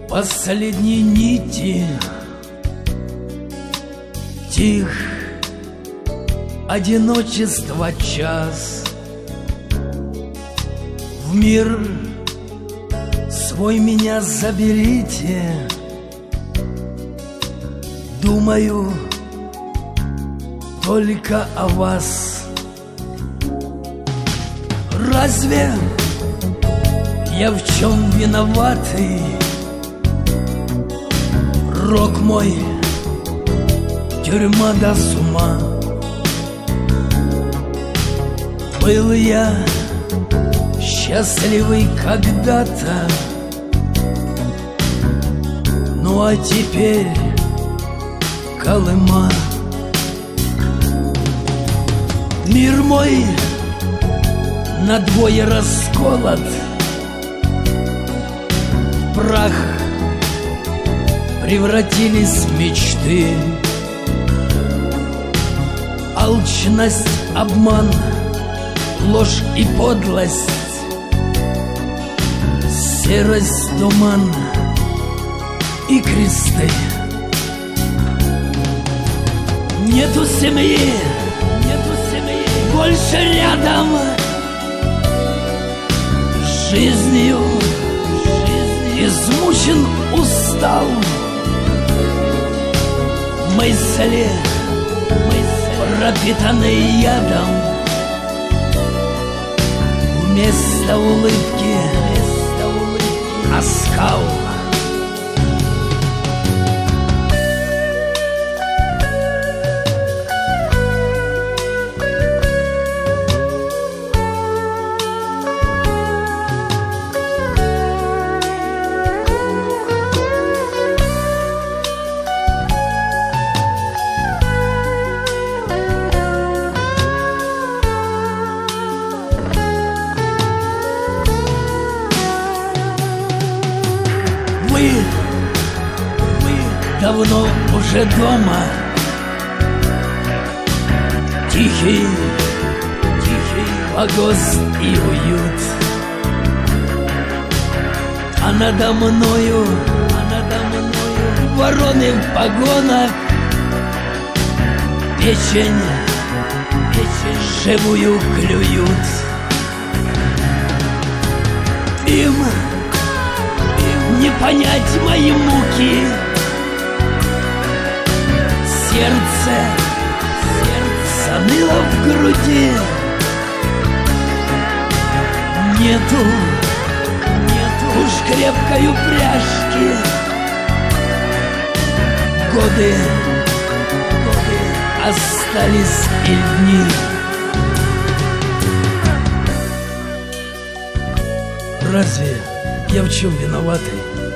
Последние нити тих, одиночество час. В мир свой меня заберите. Думаю только о вас. Разве я в чем виноватый? Рок мой, тюрьма до с ума. Был я счастливый когда-то, ну а теперь Колыма. Мир мой надвое расколот, в прах превратились мечты. Алчность, обман, ложь и подлость, серость, туман и кресты. Нету семьи, больше рядом, жизнью измучен, устал. Мысли пропитанные ядом, вместо улыбки оскал. Вы давно уже дома. Тихий погост и уют. А надо мною вороны в погонах печень живую клюют. Им не понять мои муки. Сердце заныло в груди. Нету уж крепкой упряжки. Годы остались и дни. Разве я в чем виноватый?